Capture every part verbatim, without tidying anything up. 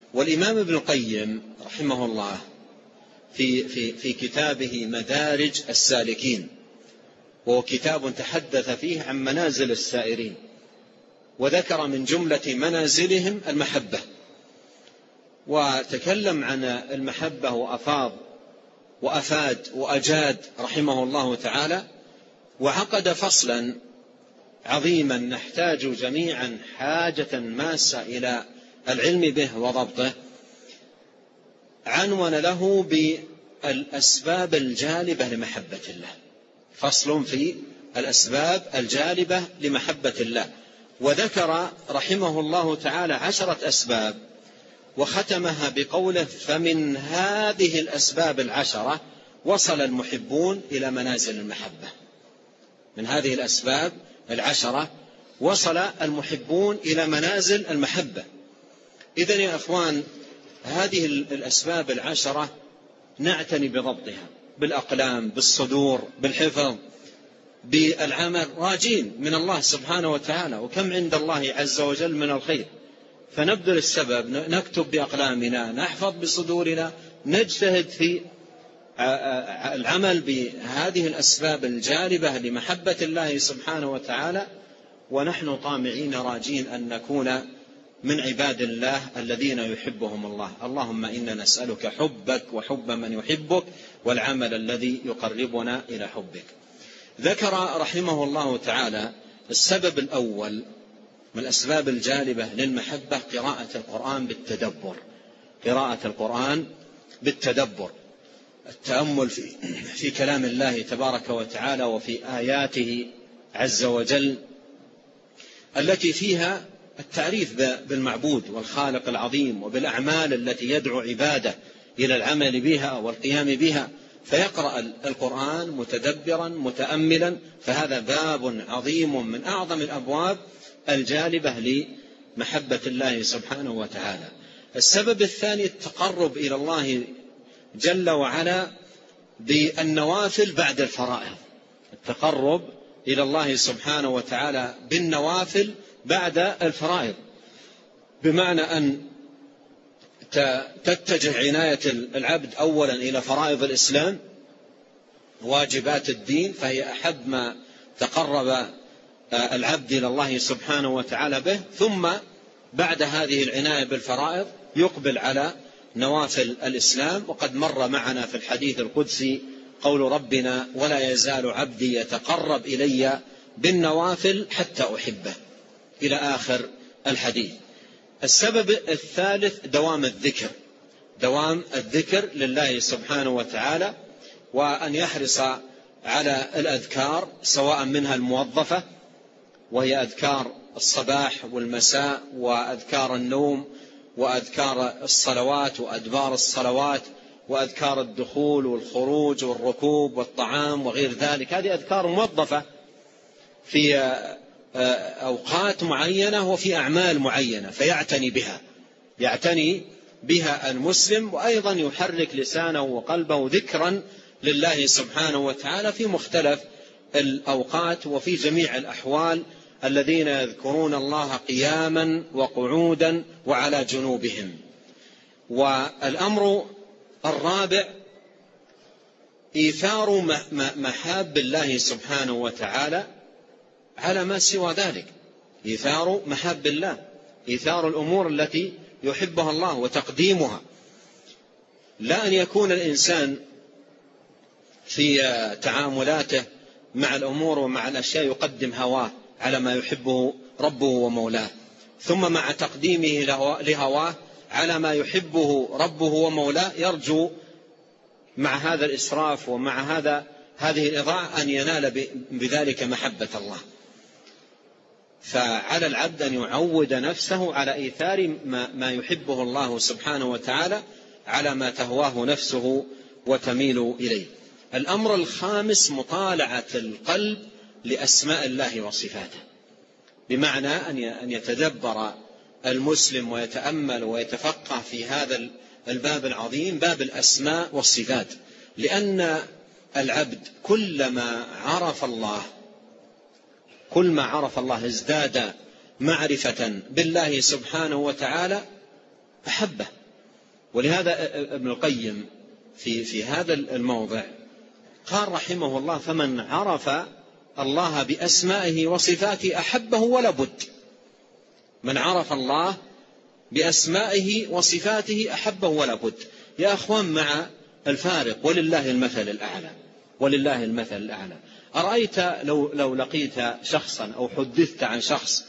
والإمام ابن القيم رحمه الله في, في, في كتابه مدارج السالكين، وهو كتاب تحدث فيه عن منازل السائرين، وذكر من جملة منازلهم المحبة، وتكلم عن المحبة وأفاض وأفاد وأجاد رحمه الله تعالى، وعقد فصلا عظيما نحتاج جميعا حاجة ماسة إلى العلم به وضبطه، عنون له بالأسباب الجالبة لمحبة الله. فصل في الأسباب الجالبة لمحبة الله، وذكر رحمه الله تعالى عشرة أسباب، وختمها بقوله: فمن هذه الأسباب العشرة وصل المحبون إلى منازل المحبة. من هذه الأسباب العشرة وصل المحبون إلى منازل المحبة. إذن يا أخوان، هذه الأسباب العشرة نعتني بضبطها بالأقلام، بالصدور، بالحفظ، بالعمل، راجين من الله سبحانه وتعالى، وكم عند الله عز وجل من الخير، فنبذل السبب، نكتب بأقلامنا، نحفظ بصدورنا، نجتهد في العمل بهذه الأسباب الجالبة لمحبة الله سبحانه وتعالى، ونحن طامعين راجين أن نكون من عباد الله الذين يحبهم الله. اللهم إنا نسألك حبك وحب من يحبك والعمل الذي يقربنا إلى حبك. ذكر رحمه الله تعالى السبب الأول من الأسباب الجالبة للمحبة قراءة القرآن بالتدبر. قراءة القرآن بالتدبر، التأمل في, في كلام الله تبارك وتعالى وفي آياته عز وجل التي فيها التعريف بالمعبود والخالق العظيم، وبالأعمال التي يدعو عباده إلى العمل بها والقيام بها، فيقرأ القرآن متدبرا متأملا، فهذا باب عظيم من أعظم الأبواب الجالبة لمحبة الله سبحانه وتعالى. السبب الثاني التقرب إلى الله جل وعلا بالنوافل بعد الفرائض. التقرب إلى الله سبحانه وتعالى بالنوافل بعد الفرائض، بمعنى أن تتجه عناية العبد أولا إلى فرائض الإسلام، واجبات الدين، فهي أحب ما تقرب العبد إلى الله سبحانه وتعالى به، ثم بعد هذه العناية بالفرائض يقبل على نوافل الإسلام. وقد مر معنا في الحديث القدسي قول ربنا: ولا يزال عبدي يتقرب إلي بالنوافل حتى أحبه، إلى آخر الحديث. السبب الثالث دوام الذكر، دوام الذكر لله سبحانه وتعالى، وأن يحرص على الأذكار، سواء منها الموظفة وهي أذكار الصباح والمساء، وأذكار النوم، وأذكار الصلوات وأدبار الصلوات، وأذكار الدخول والخروج والركوب والطعام وغير ذلك. هذه أذكار موظفة في أوقات معينة وفي أعمال معينة، فيعتني بها يعتني بها المسلم، وأيضا يحرك لسانه وقلبه ذكرا لله سبحانه وتعالى في مختلف الأوقات وفي جميع الأحوال، الذين يذكرون الله قياما وقعودا وعلى جنوبهم. والأمر الرابع إيثار محاب الله سبحانه وتعالى على ما سوى ذلك. إيثار محاب الله، إيثار الأمور التي يحبها الله وتقديمها، لا أن يكون الإنسان في تعاملاته مع الأمور ومع الأشياء يقدم هواه على ما يحبه ربه ومولاه، ثم مع تقديمه لهواه على ما يحبه ربه ومولاه يرجو مع هذا الإسراف ومع هذا هذه الإضاعة أن ينال بذلك محبة الله. فعلى العبد أن يعود نفسه على إيثار ما يحبه الله سبحانه وتعالى على ما تهواه نفسه وتميل إليه. الأمر الخامس مطالعة القلب لأسماء الله وصفاته، بمعنى أن يتدبر المسلم ويتأمل ويتفقه في هذا الباب العظيم، باب الأسماء والصفات، لأن العبد كلما عرف الله كل ما عرف الله ازداد معرفة بالله سبحانه وتعالى أحبه. ولهذا ابن القيم في, في هذا الموضع قال رحمه الله: فمن عرف الله بأسمائه وصفاته أحبه ولا بد. من عرف الله بأسمائه وصفاته أحبه ولا بد. يا أخوان، مع الفارق ولله المثل الأعلى، ولله المثل الأعلى. أرأيت لو, لو لقيت شخصا أو حدثت عن شخص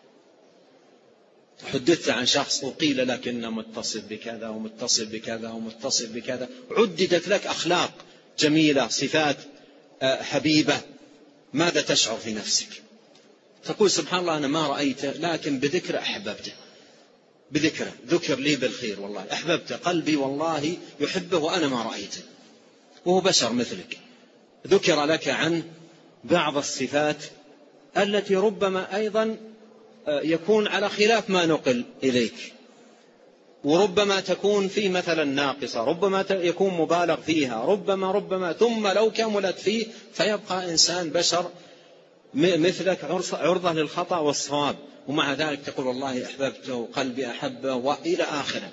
حدثت عن شخص وقيل لك إنه متصف بكذا ومتصف بكذا ومتصف بكذا، عددت لك أخلاق جميلة، صفات حبيبة، ماذا تشعر في نفسك؟ تقول سبحان الله أنا ما رأيته، لكن بذكر أحببته، بذكره ذكر لي بالخير، والله أحببته، قلبي والله يحبه وأنا ما رأيته، وهو بشر مثلك. ذكر لك عن بعض الصفات التي ربما أيضا يكون على خلاف ما نقل إليك، وربما تكون فيه مثلا ناقصة، ربما يكون مبالغ فيها، ربما ربما ثم لو كملت فيه فيبقى إنسان بشر مثلك عرضة للخطأ والصواب، ومع ذلك تقول والله أحببته وقلبي أحبه وإلى آخره.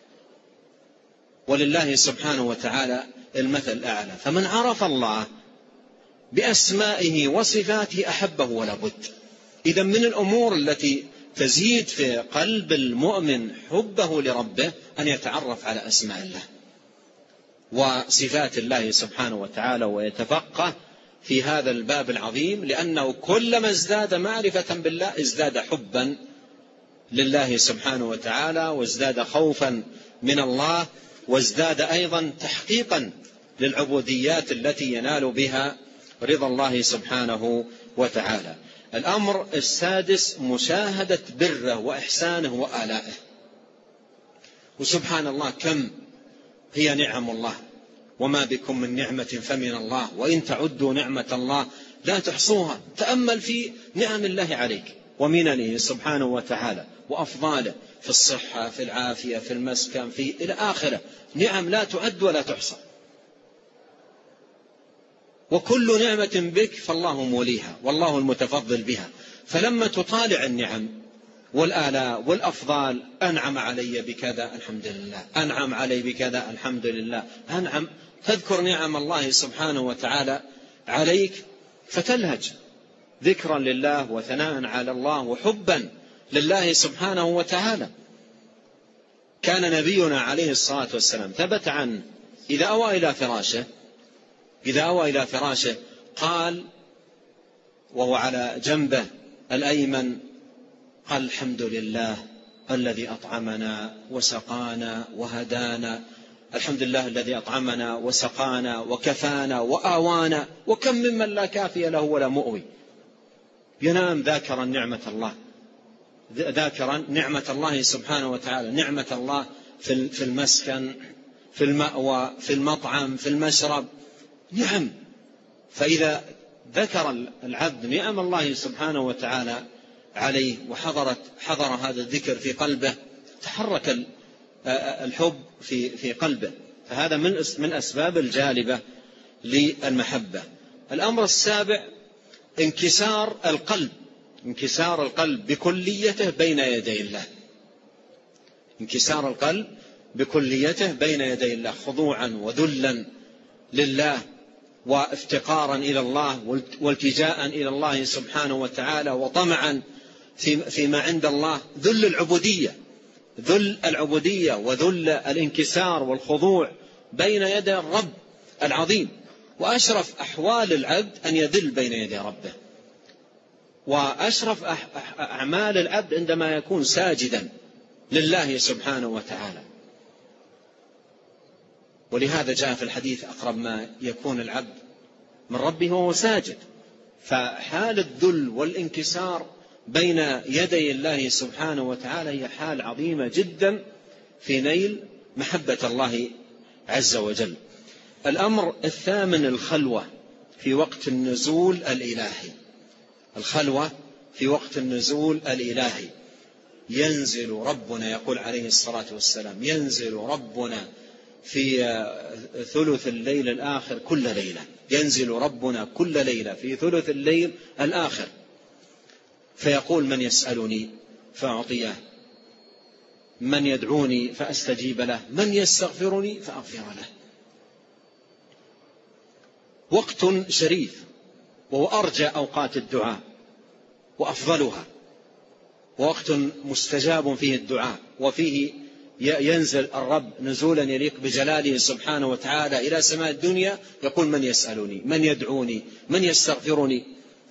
ولله سبحانه وتعالى المثل الأعلى. فمن عرف الله بأسمائه وصفاته أحبه ولا بد. إذا من الأمور التي تزيد في قلب المؤمن حبه لربه أن يتعرف على أسماء الله وصفات الله سبحانه وتعالى، ويتفقه في هذا الباب العظيم، لأنه كلما ازداد معرفة بالله ازداد حبا لله سبحانه وتعالى، وازداد خوفا من الله، وازداد أيضا تحقيقا للعبوديات التي ينال بها رضا الله سبحانه وتعالى. الأمر السادس مشاهدة بره وإحسانه وآلائه. وسبحان الله كم هي نعم الله، وما بكم من نعمة فمن الله، وإن تعدوا نعمة الله لا تحصوها. تأمل في نعم الله عليك ومننه سبحانه وتعالى وأفضاله في الصحة، في العافية، في المسكن، في إلى آخره، نعم لا تعد ولا تحصى. وكل نعمة بك فالله موليها والله المتفضل بها. فلما تطالع النعم والآلاء والأفضال، أنعم علي بكذا الحمد لله، أنعم علي بكذا الحمد لله، أنعم، تذكر نعم الله سبحانه وتعالى عليك فتلهج ذكرا لله وثناء على الله وحبا لله سبحانه وتعالى. كان نبينا عليه الصلاة والسلام ثبت عنه إذا أوى إلى فراشه إذا أوى إلى فراشه قال وهو على جنبه الأيمن، قال الحمد لله الذي أطعمنا وسقانا وهدانا، الحمد لله الذي أطعمنا وسقانا وكفانا وآوانا، وكم ممن لا كافي له ولا مؤوي. ينام ذاكرا نعمة الله، ذاكرا نعمة الله سبحانه وتعالى، نعمة الله في المسكن، في المأوى، في المطعم، في المشرب، نعم. فإذا ذكر العبد نعم الله سبحانه وتعالى عليه وحضرت حضر هذا الذكر في قلبه، تحرك الحب في في قلبه. فهذا من من أسباب الجالبة للمحبة. الأمر السابع انكسار القلب انكسار القلب بكليته بين يدي الله انكسار القلب بكليته بين يدي الله، خضوعا وذلا لله وافتقارا إلى الله والتجاء إلى الله سبحانه وتعالى وطمعا فيما عند الله. ذل العبودية ذل العبودية وذل الانكسار والخضوع بين يدي الرب العظيم. وأشرف أحوال العبد أن يذل بين يدي ربه، وأشرف أعمال العبد عندما يكون ساجدا لله سبحانه وتعالى. ولهذا جاء في الحديث أقرب ما يكون العبد من ربه وهو ساجد. فحال الذل والانكسار بين يدي الله سبحانه وتعالى هي حال عظيمة جدا في نيل محبة الله عز وجل. الأمر الثامن الخلوة في وقت النزول الإلهي الخلوة في وقت النزول الإلهي. ينزل ربنا، يقول عليه الصلاة والسلام، ينزل ربنا في ثلث الليل الآخر كل ليلة ينزل ربنا كل ليلة في ثلث الليل الآخر، فيقول من يسألني فأعطيه، من يدعوني فأستجيب له، من يستغفرني فأغفر له. وقت شريف، وهو أرجى أوقات الدعاء وأفضلها، ووقت مستجاب فيه الدعاء، وفيه ينزل الرب نزولا يليق بجلاله سبحانه وتعالى إلى سماء الدنيا، يقول من يسألني، من يدعوني، من يستغفرني.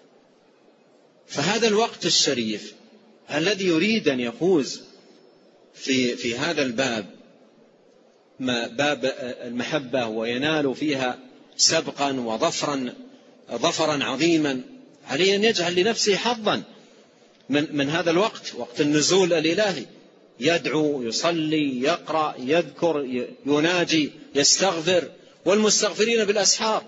فهذا الوقت الشريف الذي يريد أن يفوز في, في هذا الباب، ما باب المحبة، وينال فيها سبقا وظفرا ظفرا عظيما، عليه أن يجعل لنفسه حظا من, من هذا الوقت، وقت النزول الإلهي، يدعو، يصلي، يقرأ، يذكر، يناجي، يستغفر، والمستغفرين بالأسحار.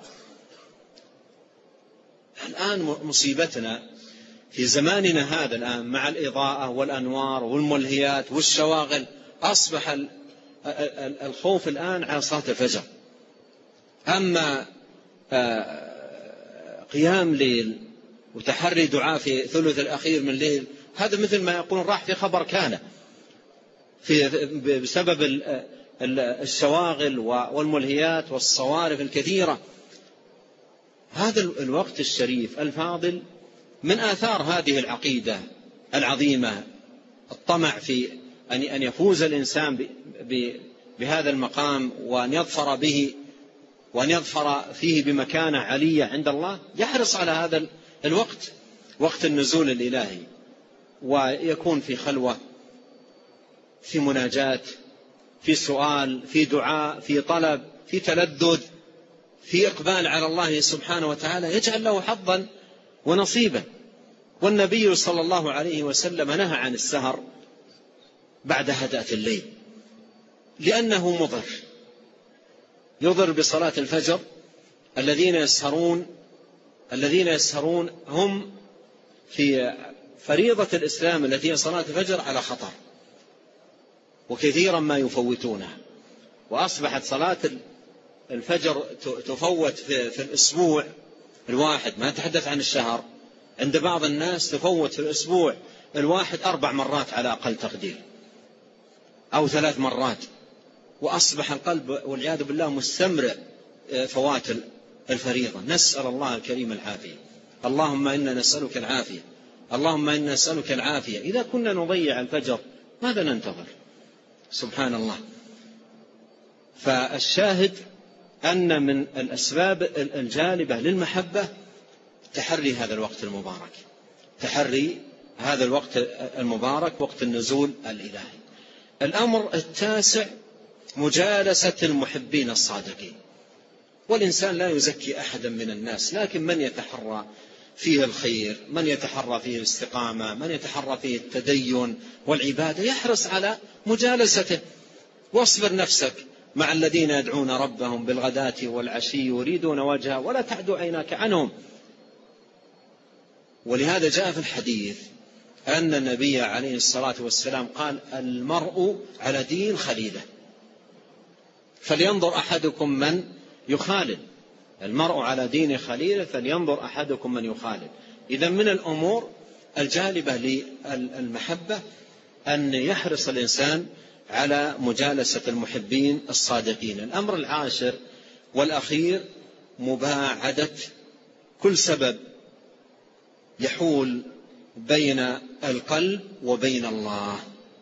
الآن مصيبتنا في زماننا هذا الآن مع الإضاءة والأنوار والملهيات والشواغل، أصبح الخوف الآن على صلاة الفجر. أما قيام ليل وتحري دعاء في ثلث الأخير من الليل، هذا مثل ما يقول راح في خبر كان، في بسبب الشواغل والملهيات والصوارف الكثيرة. هذا الوقت الشريف الفاضل من آثار هذه العقيدة العظيمة، الطمع في أن يفوز الإنسان بهذا المقام، وأن يظفر به، وأن يظفر فيه بمكانة علية عند الله، يحرص على هذا الوقت، وقت النزول الإلهي، ويكون في خلوة، في مناجاة، في سؤال، في دعاء، في طلب، في تلذذ، في إقبال على الله سبحانه وتعالى، يجعل له حظا ونصيبا. والنبي صلى الله عليه وسلم نهى عن السهر بعد هدأة الليل، لأنه مضر، يضر بصلاة الفجر. الذين يسهرون الذين يسهرون هم في فريضة الإسلام التي هي صلاة الفجر على خطر، وكثيرا ما يفوتونها. وأصبحت صلاة الفجر تفوت في الأسبوع الواحد، ما تحدث عن الشهر، عند بعض الناس تفوت في الأسبوع الواحد أربع مرات على أقل تقدير، أو ثلاث مرات. وأصبح القلب والعياذ بالله مستمرئ فوات الفريضة. نسأل الله الكريم العافية. اللهم إنا نسألك العافية، اللهم إنا نسألك العافية. إذا كنا نضيع الفجر ماذا ننتظر؟ سبحان الله. فالشاهد أن من الأسباب الجالبة للمحبة تحري هذا الوقت المبارك، تحري هذا الوقت المبارك، وقت النزول الإلهي. الأمر التاسع مجالسة المحبين الصادقين. والإنسان لا يزكي أحدا من الناس، لكن من يتحرى فيه الخير، من يتحرى فيه الاستقامة، من يتحرى فيه التدين والعبادة، يحرص على مجالسته. واصبر نفسك مع الذين يدعون ربهم بالغداة والعشي يريدون وجهه ولا تعد عيناك عنهم. ولهذا جاء في الحديث أن النبي عليه الصلاة والسلام قال: المرء على دين خليله، فلينظر أحدكم من يخالل. المرء على دين خليله فلينظر أحدكم من يخالل. إذا من الأمور الجالبة للمحبة أن يحرص الإنسان على مجالسة المحبين الصادقين. الأمر العاشر والأخير مباعدة كل سبب يحول بين القلب وبين الله.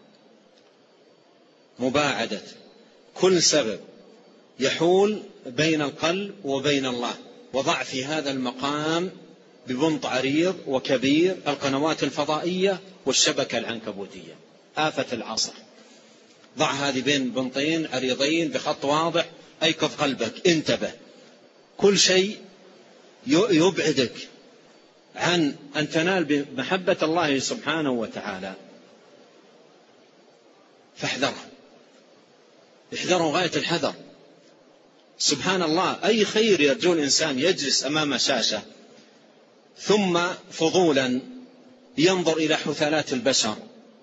مباعدة كل سبب يحول بين القلب وبين الله. وضع في هذا المقام ببنط عريض وكبير القنوات الفضائية والشبكة العنكبوتية، آفة العصر. ضع هذه بين بنطين عريضين بخط واضح، أيقظ قلبك، انتبه. كل شيء يبعدك عن أن تنال بمحبة الله سبحانه وتعالى فاحذره، احذره غاية الحذر. سبحان الله، أي خير يرجو الإنسان يجلس أمام شاشة ثم فضولا ينظر إلى حثالات البشر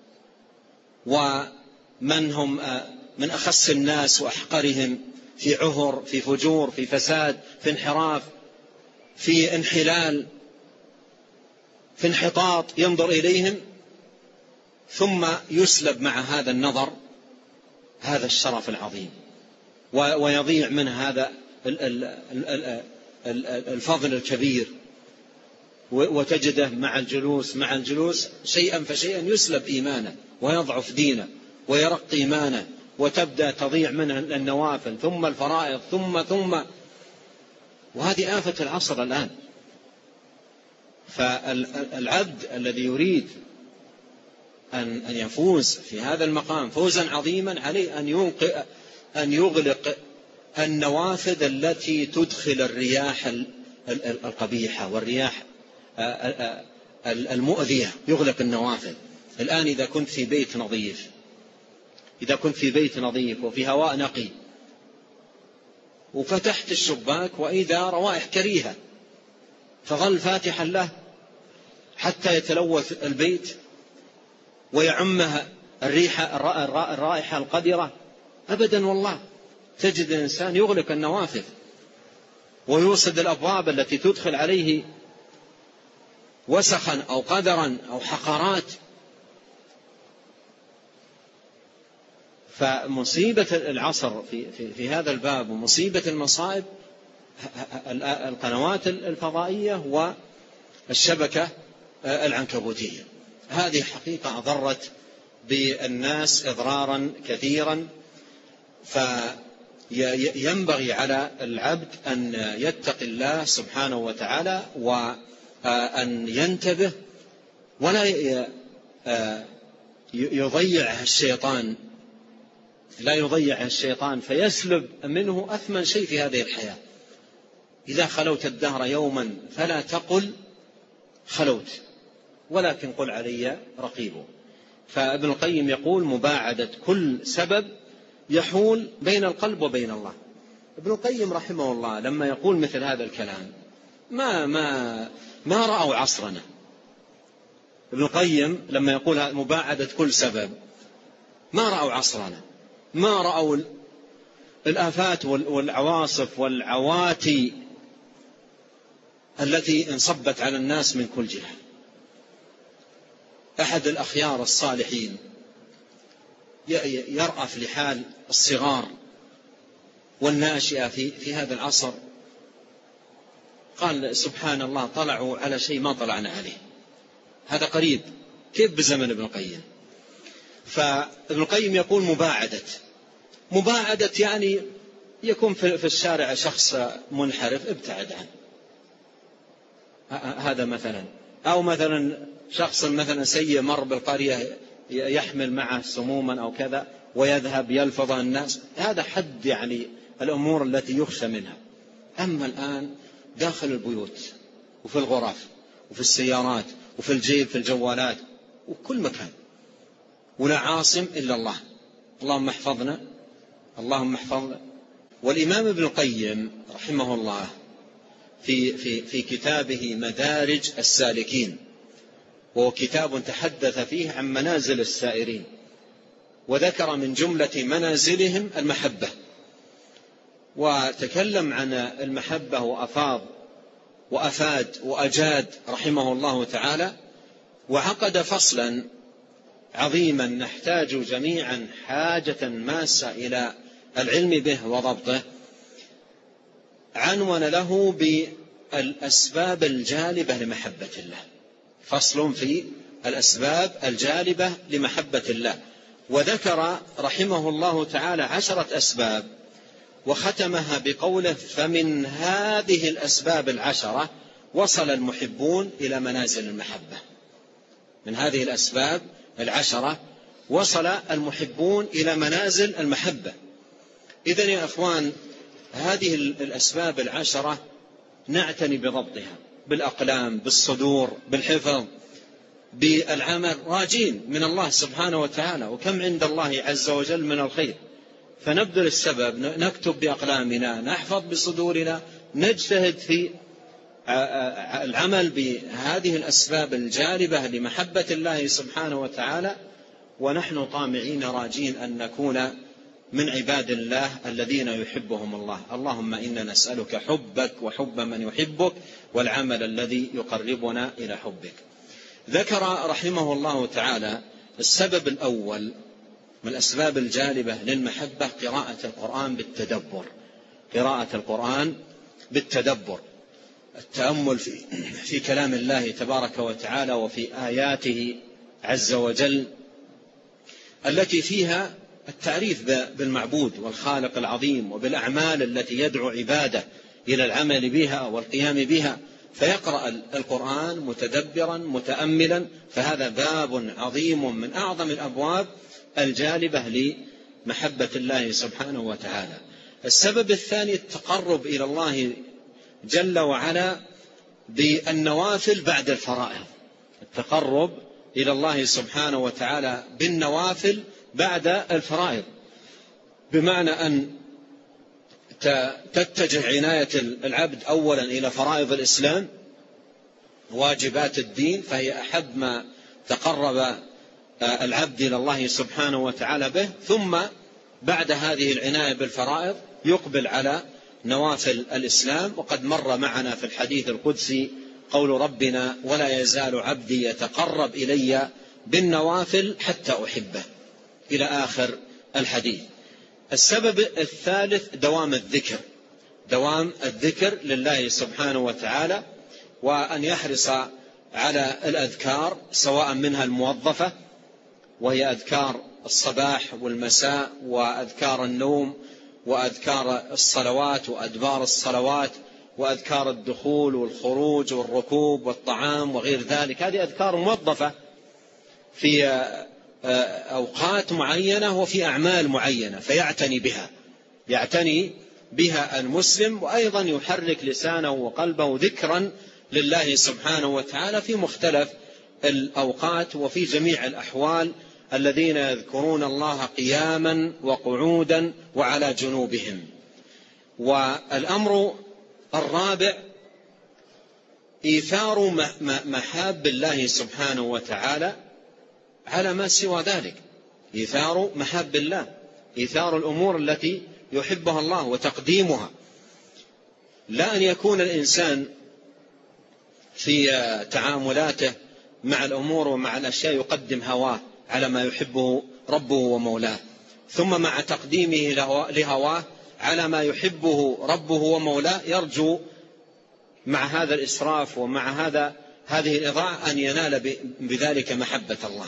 ومن هم من أخس الناس وأحقرهم في عهر، في فجور، في فساد، في انحراف، في انحلال، في انحطاط، ينظر إليهم ثم يسلب مع هذا النظر هذا الشرف العظيم ويضيع من هذا الفضل الكبير، وتجده مع الجلوس مع الجلوس شيئا فشيئا يسلب إيمانه ويضعف دينه ويرق إيمانه، وتبدأ تضيع منه النوافل ثم الفرائض ثم ثم وهذه آفة العصر الآن. فالعبد الذي يريد أن يفوز في هذا المقام فوزا عظيما عليه أن يغلق النوافذ التي تدخل الرياح القبيحة والرياح المؤذية، يغلق النوافذ. الآن إذا كنت في بيت نظيف إذا كنت في بيت نظيف وفي هواء نقي وفتحت الشباك وإذا روائح كريهة فظل فاتحا له حتى يتلوث البيت ويعمها الريحة الرائحة القذرة، أبدا والله. تجد الإنسان يغلق النوافذ ويوصد الأبواب التي تدخل عليه وسخا أو قدرا أو حقارات. فمصيبة العصر في, في, في هذا الباب ومصيبة المصائب القنوات الفضائية والشبكة العنكبوتية. هذه حقيقة أضرت بالناس إضرارا كثيرا. فينبغي على العبد أن يتقي الله سبحانه وتعالى وأن ينتبه ولا يضيعها الشيطان لا يضيعها الشيطان فيسلب منه أثمن شيء في هذه الحياة. إذا خلوت الدهر يوما فلا تقل خلوت ولكن قل علي رقيب. فابن القيم يقول مباعدة كل سبب يحول بين القلب وبين الله. ابن القيم رحمه الله لما يقول مثل هذا الكلام ما ما ما رأوا عصرنا. ابن القيم لما يقول مباعدة كل سبب ما رأوا عصرنا، ما رأوا الآفات والعواصف والعواتي التي انصبت على الناس من كل جهة. أحد الأخيار الصالحين يرأف لحال الصغار والناشئة في, في هذا العصر، قال سبحان الله طلعوا على شيء ما طلعنا عليه. هذا قريب كيف بزمن ابن القيم. فابن القيم يقول مباعدة مباعدة يعني يكون في الشارع شخص منحرف ابتعد عنه، هذا مثلا. أو مثلا شخص مثلا سيء مر بالقرية يحمل معه سموما أو كذا ويذهب يلفظ الناس، هذا حد يعني الأمور التي يخشى منها. أما الآن داخل البيوت وفي الغرف وفي السيارات وفي الجيب في الجوالات وكل مكان، ولا عاصم إلا الله. اللهم احفظنا اللهم احفظنا. والإمام ابن القيم رحمه الله في, في, في كتابه مدارج السالكين، وهو كتاب تحدث فيه عن منازل السائرين، وذكر من جملة منازلهم المحبة، وتكلم عن المحبة وأفاض وأفاد وأجاد رحمه الله تعالى، وعقد فصلا عظيما نحتاج جميعا حاجة ماسة إلى العلم به وضبطه، عنون له بالأسباب الجالبة لمحبة الله. فصل في الأسباب الجالبة لمحبة الله، وذكر رحمه الله تعالى عشرة أسباب، وختمها بقوله فمن هذه الأسباب العشرة وصل المحبون إلى منازل المحبة. من هذه الأسباب العشرة وصل المحبون إلى منازل المحبة. إذن يا أخوان هذه الأسباب العشرة نعتني بضبطها بالأقلام بالصدور بالحفظ بالعمل، راجين من الله سبحانه وتعالى، وكم عند الله عز وجل من الخير. فنبذل السبب، نكتب بأقلامنا، نحفظ بصدورنا، نجتهد في العمل بهذه الأسباب الجالبة لمحبة الله سبحانه وتعالى، ونحن طامعين راجين أن نكون من عباد الله الذين يحبهم الله. اللهم إنا نسألك حبك وحب من يحبك والعمل الذي يقربنا إلى حبك. ذكر رحمه الله تعالى السبب الأول من الأسباب الجالبة للمحبة قراءة القرآن بالتدبر، قراءة القرآن بالتدبر، التأمل في, في كلام الله تبارك وتعالى وفي آياته عز وجل التي فيها التعريف بالمعبود والخالق العظيم وبالأعمال التي يدعو عباده إلى العمل بها والقيام بها، فيقرأ القرآن متدبرا متأملا، فهذا باب عظيم من أعظم الأبواب الجالبة لمحبة الله سبحانه وتعالى. السبب الثاني التقرب إلى الله جل وعلا بالنوافل بعد الفرائض، التقرب إلى الله سبحانه وتعالى بالنوافل بعد الفرائض، بمعنى أن تتجه عناية العبد أولا إلى فرائض الإسلام واجبات الدين، فهي أحب ما تقرب العبد إلى الله سبحانه وتعالى به، ثم بعد هذه العناية بالفرائض يقبل على نوافل الإسلام. وقد مر معنا في الحديث القدسي قول ربنا: ولا يزال عبدي يتقرب إلي بالنوافل حتى أحبه، إلى آخر الحديث. السبب الثالث دوام الذكر، دوام الذكر لله سبحانه وتعالى، وأن يحرص على الأذكار سواء منها الموظفة وهي أذكار الصباح والمساء وأذكار النوم وأذكار الصلوات وأدبار الصلوات وأذكار الدخول والخروج والركوب والطعام وغير ذلك، هذه أذكار موظفة في أوقات معينة وفي أعمال معينة، فيعتني بها يعتني بها المسلم، وأيضا يحرك لسانه وقلبه ذكرا لله سبحانه وتعالى في مختلف الأوقات وفي جميع الأحوال، الذين يذكرون الله قياما وقعودا وعلى جنوبهم. والأمر الرابع إيثار محاب الله سبحانه وتعالى على ما سوى ذلك، إيثار محاب الله، إيثار الأمور التي يحبها الله وتقديمها، لا أن يكون الإنسان في تعاملاته مع الأمور ومع الأشياء يقدم هواه على ما يحبه ربه ومولاه، ثم مع تقديمه لهواه على ما يحبه ربه ومولاه يرجو مع هذا الإسراف ومع هذا هذه الإضاعة أن ينال بذلك محبة الله.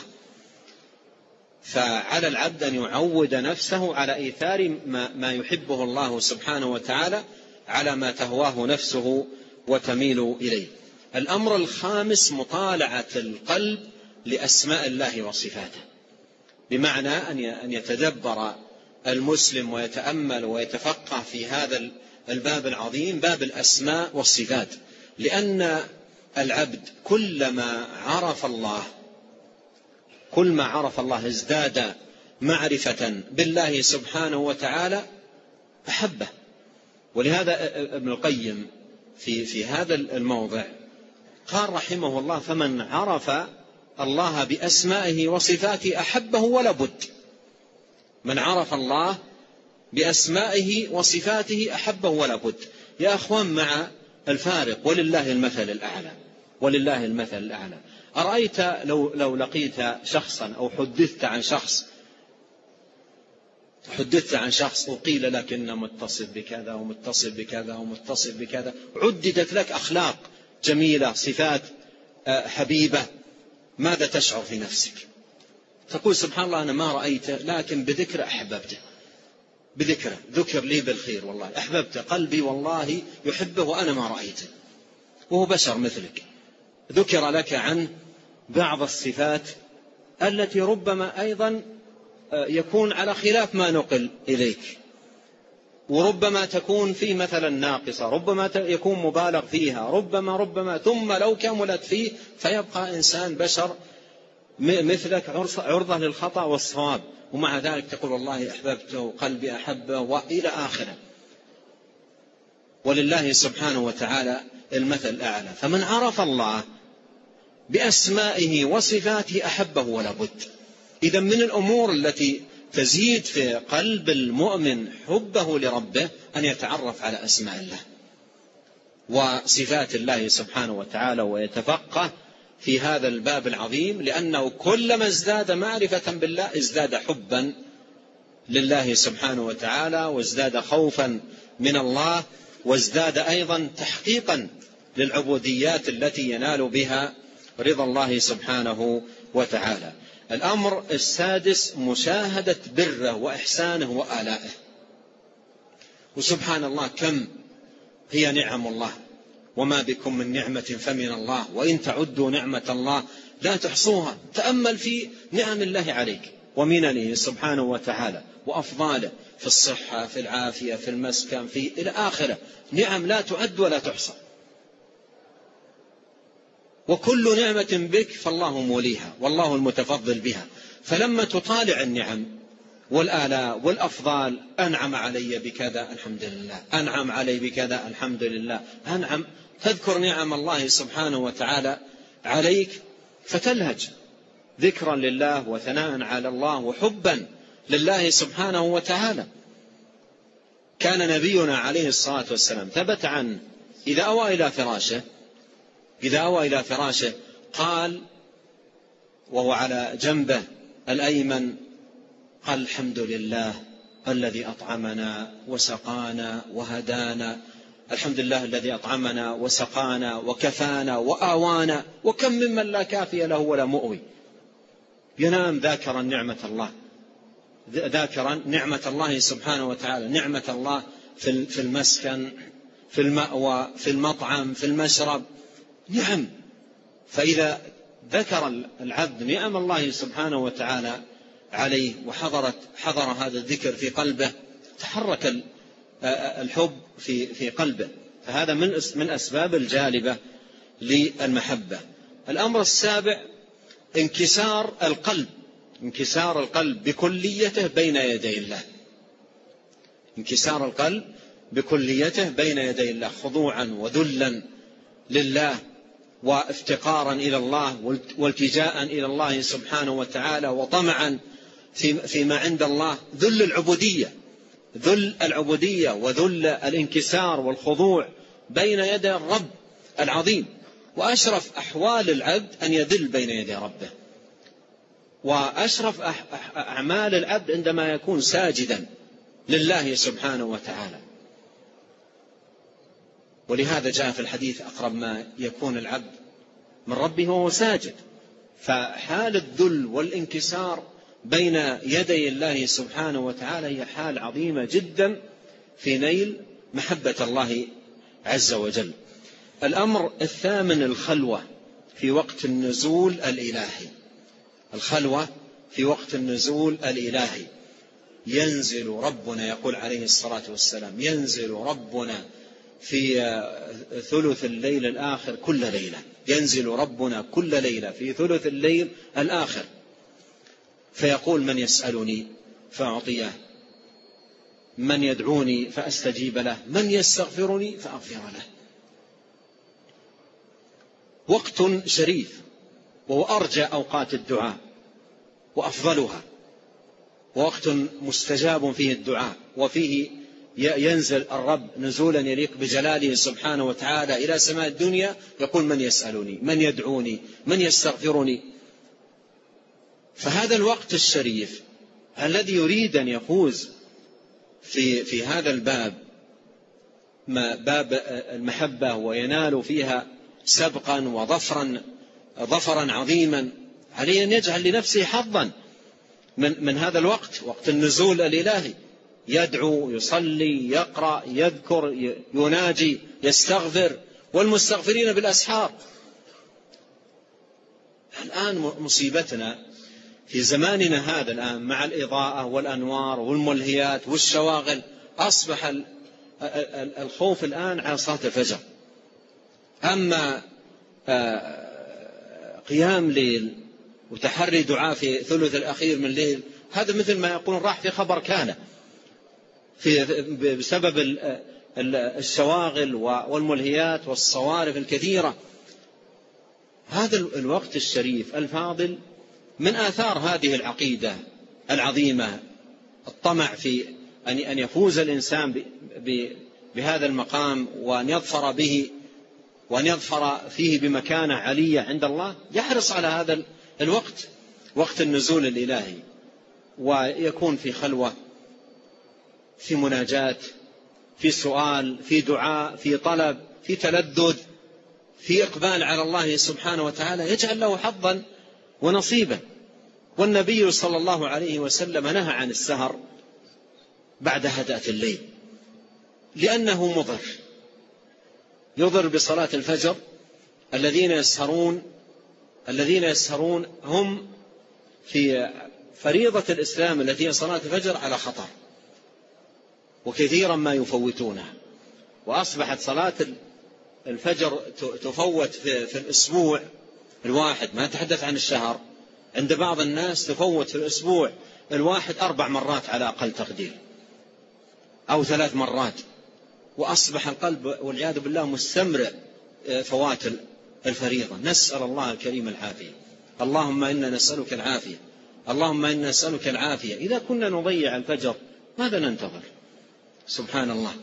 فعلى العبد أن يعود نفسه على إيثار ما يحبه الله سبحانه وتعالى على ما تهواه نفسه وتميل إليه. الأمر الخامس مطالعة القلب لأسماء الله وصفاته، بمعنى أن يتدبر المسلم ويتأمل ويتفقه في هذا الباب العظيم، باب الأسماء والصفات، لأن العبد كلما عرف الله كل ما عرف الله ازداد معرفة بالله سبحانه وتعالى أحبه. ولهذا ابن القيم في, في هذا الموضع قال رحمه الله: فمن عرف الله بأسمائه وصفاته أحبه ولا بد. من عرف الله بأسمائه وصفاته أحبه ولا بد. يا أخوان، مع الفارق ولله المثل الأعلى، ولله المثل الأعلى. أرأيت لو, لو لقيت شخصا أو حدثت عن شخص حدثت عن شخص وقيل لك إنه متصف بكذا ومتصف بكذا ومتصف بكذا، عددت لك أخلاق جميلة صفات حبيبة، ماذا تشعر في نفسك؟ تقول سبحان الله أنا ما رأيته، لكن بذكر أحببته، بذكره ذكر لي بالخير، والله أحببته، قلبي والله يحبه وأنا ما رأيته، وهو بشر مثلك. ذكر لك عن بعض الصفات التي ربما أيضا يكون على خلاف ما نقل إليك، وربما تكون فيه مثلا ناقصة، ربما يكون مبالغ فيها، ربما ربما ثم لو كملت فيه فيبقى إنسان بشر مثلك عرضة للخطأ والصواب، ومع ذلك تقول والله أحببته وقلبي أحبه وإلى آخره. ولله سبحانه وتعالى المثل الأعلى. فمن عرف الله بأسمائه وصفاته أحبه ولا بد. إذا من الأمور التي تزيد في قلب المؤمن حبه لربه أن يتعرف على أسماء الله وصفات الله سبحانه وتعالى، ويتفقه في هذا الباب العظيم، لأنه كلما ازداد معرفة بالله ازداد حبا لله سبحانه وتعالى، وازداد خوفا من الله، وازداد أيضا تحقيقا للعبوديات التي ينال بها رضا الله سبحانه وتعالى. الأمر السادس مشاهدة بره وإحسانه وآلائه. وسبحان الله كم هي نعم الله، وما بكم من نعمة فمن الله، وإن تعدوا نعمة الله لا تحصوها. تأمل في نعم الله عليك ومننه سبحانه وتعالى وأفضاله في الصحة، في العافية، في المسكن، في إلى آخره، نعم لا تعد ولا تحصى. وكل نعمة بك فالله موليها والله المتفضل بها. فلما تطالع النعم والآلاء والأفضال، أنعم علي بكذا الحمد لله، أنعم علي بكذا الحمد لله، أنعم، تذكر نعم الله سبحانه وتعالى عليك فتلهج ذكرا لله وثناء على الله وحبا لله سبحانه وتعالى. كان نبينا عليه الصلاة والسلام ثبت عنه إذا أوى إلى فراشه إذا أوى إلى فراشه قال وهو على جنبه الأيمن، قال الحمد لله الذي أطعمنا وسقانا وهدانا، الحمد لله الذي أطعمنا وسقانا وكفانا وآوانا، وكم ممن لا كافي له ولا مؤوي. ينام ذاكرا نعمة الله، ذاكرا نعمة الله سبحانه وتعالى، نعمة الله في المسكن، في المأوى، في المطعم، في المشرب، نعم. فإذا ذكر العبد نعم الله سبحانه وتعالى عليه وحضرت حضر هذا الذكر في قلبه، تحرك الحب في في قلبه. فهذا من من أسباب الجالبة للمحبة. الأمر السابع انكسار القلب انكسار القلب بكليته بين يدي الله انكسار القلب بكليته بين يدي الله، خضوعا وذلا لله وافتقارا إلى الله والتجاء إلى الله سبحانه وتعالى وطمعا فيما عند الله. ذل العبودية ذل العبودية وذل الانكسار والخضوع بين يدي الرب العظيم. وأشرف أحوال العبد أن يذل بين يدي ربه، وأشرف أعمال العبد عندما يكون ساجدا لله سبحانه وتعالى. ولهذا جاء في الحديث أقرب ما يكون العبد من ربه وهو ساجد. فحال الذل والانكسار بين يدي الله سبحانه وتعالى هي حال عظيمة جدا في نيل محبة الله عز وجل. الأمر الثامن الخلوة في وقت النزول الإلهي الخلوة في وقت النزول الإلهي. ينزل ربنا، يقول عليه الصلاة والسلام، ينزل ربنا في ثلث الليل الآخر كل ليلة ينزل ربنا كل ليلة في ثلث الليل الآخر، فيقول من يسألني فأعطيه، من يدعوني فأستجيب له، من يستغفرني فأغفر له. وقت شريف، وهو أرجى أوقات الدعاء وأفضلها، ووقت مستجاب فيه الدعاء، وفيه ينزل الرب نزولا يليق بجلاله سبحانه وتعالى إلى سماء الدنيا، يقول من يسألني، من يدعوني، من يستغفرني. فهذا الوقت الشريف الذي يريد أن يفوز في في هذا الباب، ما باب المحبة، وينال فيها سبقا وظفرا ظفرا عظيما، عليه أن يجعل لنفسه حظا من من هذا الوقت، وقت النزول الإلهي. يدعو، يصلي، يقرأ، يذكر، يناجي، يستغفر، والمستغفرين بالأسحار. الآن مصيبتنا في زماننا هذا الآن مع الإضاءة والأنوار والملهيات والشواغل، أصبح الخوف الآن على صلاة الفجر. أما قيام ليل وتحري دعاء في ثلث الأخير من الليل، هذا مثل ما يقول راح في خبر كان في بسبب الشواغل والملهيات والصوارف الكثيرة. هذا الوقت الشريف الفاضل من آثار هذه العقيدة العظيمة، الطمع في أن يفوز الإنسان بهذا المقام وأن يظفر به، وأن يظفر فيه بمكانة علية عند الله يحرص على هذا الوقت، وقت النزول الإلهي، ويكون في خلوة، في مناجاة، في سؤال، في دعاء، في طلب، في تلذذ، في إقبال على الله سبحانه وتعالى، يجعل له حظا ونصيبا. والنبي صلى الله عليه وسلم نهى عن السهر بعد هدأة الليل لأنه مضر، يضر بصلاة الفجر. الذين يسهرون الذين يسهرون هم في فريضة الإسلام التي هي صلاة الفجر على خطر، وكثيرا ما يفوتونها، وأصبحت صلاة الفجر تفوت في الأسبوع الواحد، ما نتحدث عن الشهر، عند بعض الناس تفوت في الأسبوع الواحد أربع مرات على أقل تقدير أو ثلاث مرات، وأصبح القلب والعياذ بالله مستمرع فوات الفريضة. نسأل الله الكريم العافية. اللهم إنا نسألك العافية، اللهم إنا نسألك العافية. إذا كنا نضيع الفجر ماذا ننتظر؟ سبحان الله.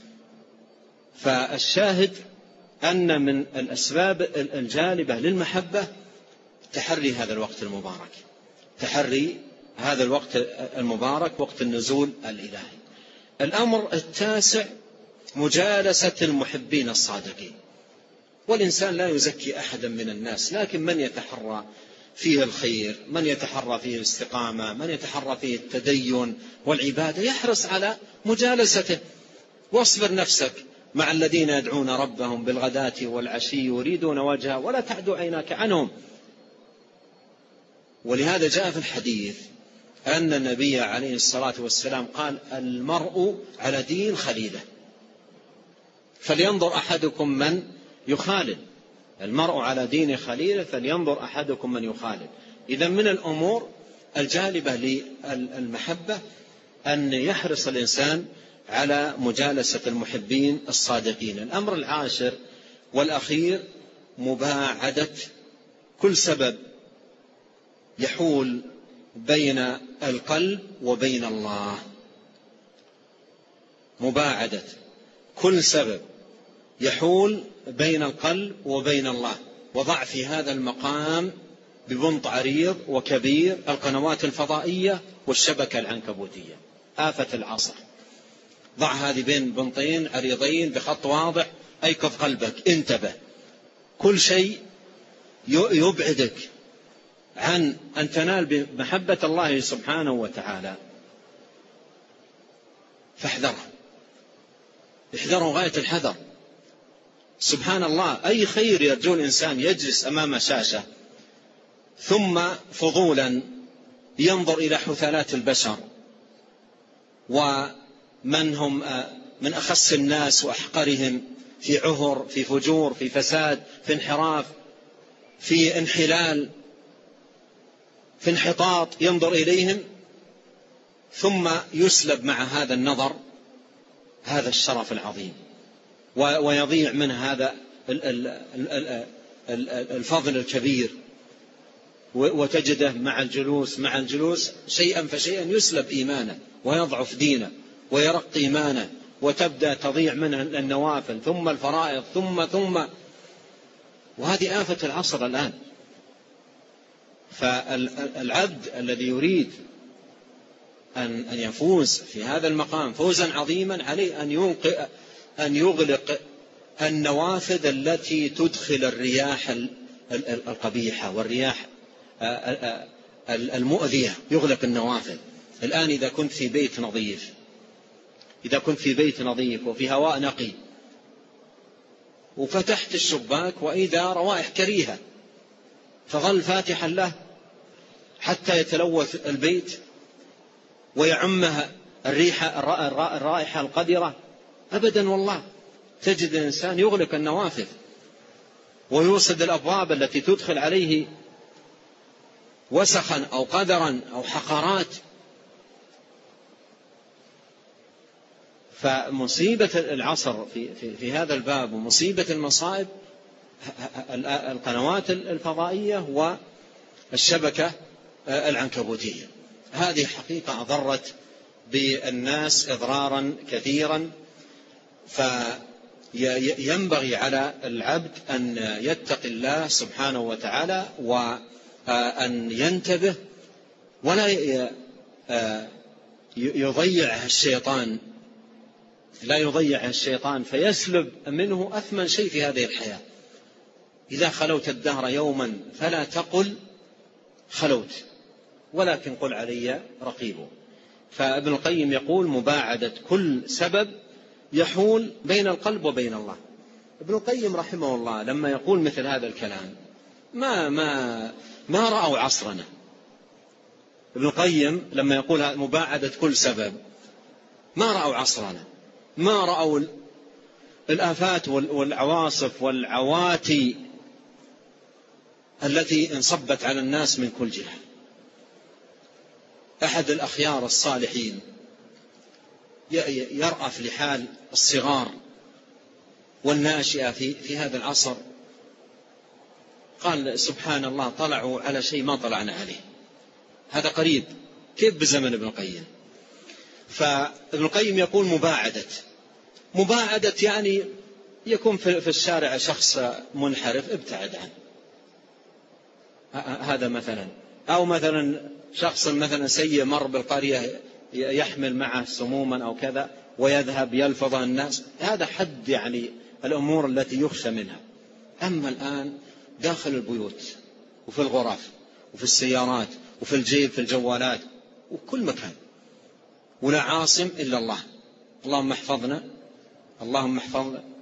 فالشاهد أن من الأسباب الجالبة للمحبة تحري هذا الوقت المبارك، تحري هذا الوقت المبارك، وقت النزول الإلهي. الأمر التاسع مجالسة المحبين الصادقين. والإنسان لا يزكي أحدا من الناس، لكن من يتحرى فيه الخير، من يتحرى فيه الاستقامة، من يتحرى فيه التدين والعبادة يحرص على مجالسته. واصبر نفسك مع الذين يدعون ربهم بالغداة والعشي يريدون وجهه ولا تعد عيناك عنهم. ولهذا جاء في الحديث أن النبي عليه الصلاة والسلام قال: المرء على دين خليله فلينظر أحدكم من يخالل. المرء على دين خليله فلينظر أحدكم من يخالل. إذا من الأمور الجالبة للمحبة أن يحرص الإنسان على مجالسة المحبين الصادقين. الأمر العاشر والأخير مباعدة كل سبب يحول بين القلب وبين الله. مباعدة كل سبب يحول بين القلب وبين الله. وضع في هذا المقام ببنط عريض وكبير القنوات الفضائية والشبكة العنكبوتية، آفة العصر. ضع هذه بين بنطين عريضين بخط واضح، أيقظ قلبك، انتبه. كل شيء يبعدك عن أن تنال بمحبة الله سبحانه وتعالى فاحذره، احذره غاية الحذر. سبحان الله، أي خير يرجو الإنسان يجلس أمام شاشة ثم فضولا ينظر إلى حثالات البشر ومن هم من أخس الناس وأحقرهم في عهر، في فجور، في فساد، في انحراف، في انحلال، في انحطاط، ينظر إليهم ثم يسلب مع هذا النظر هذا الشرف العظيم ويضيع من هذا الفضل الكبير. وتجده مع الجلوس مع الجلوس شيئا فشيئا يسلب إيمانه ويضعف دينه ويرق إيمانه، وتبدأ تضيع منه النوافل ثم الفرائض ثم ثم وهذه آفة العصر الآن. فالعبد الذي يريد أن يفوز في هذا المقام فوزا عظيما عليه أن أن يغلق النوافذ التي تدخل الرياح القبيحة والرياح المؤذية، يغلق النوافذ. الآن إذا كنت في بيت نظيف إذا كنت في بيت نظيف وفي هواء نقي وفتحت الشباك وإذا روائح كريهة فظل فاتحا له حتى يتلوث البيت ويعمها الريحة الرائحة القذرة، أبدا والله. تجد الإنسان يغلق النوافذ ويوصد الأبواب التي تدخل عليه وسخا أو قدرا أو حقارات. فمصيبة العصر في, في, في هذا الباب ومصيبة المصائب القنوات الفضائية والشبكة العنكبوتية. هذه حقيقة أضرت بالناس إضرارا كثيرا. ينبغي على العبد أن يتقي الله سبحانه وتعالى وأن ينتبه ولا يضيعها الشيطان لا يضيعها الشيطان فيسلب منه أثمن شيء في هذه الحياة. إذا خلوت الدهر يوما فلا تقل خلوت ولكن قل علي رقيب. فابن القيم يقول مباعدة كل سبب يحول بين القلب وبين الله. ابن القيم رحمه الله لما يقول مثل هذا الكلام ما ما ما رأوا عصرنا. ابن القيم لما يقول مباعدة كل سبب ما رأوا عصرنا، ما رأوا الآفات والعواصف والعواتي التي انصبت على الناس من كل جهة. أحد الأخيار الصالحين يرأف لحال الصغار والناشئة في, في هذا العصر، قال سبحان الله طلعوا على شيء ما طلعنا عليه. هذا قريب كيف بزمن ابن القيم. فابن القيم يقول مباعدة مباعدة يعني يكون في الشارع شخص منحرف ابتعد عنه، هذا مثلا. أو مثلا شخص مثلا سيء مر بالقرية يحمل معه سموما أو كذا ويذهب يلفظ الناس، هذا حد يعني الأمور التي يخشى منها. أما الآن داخل البيوت وفي الغرف وفي السيارات وفي الجيب في الجوالات وكل مكان، ولا عاصم إلا الله. اللهم احفظنا اللهم احفظ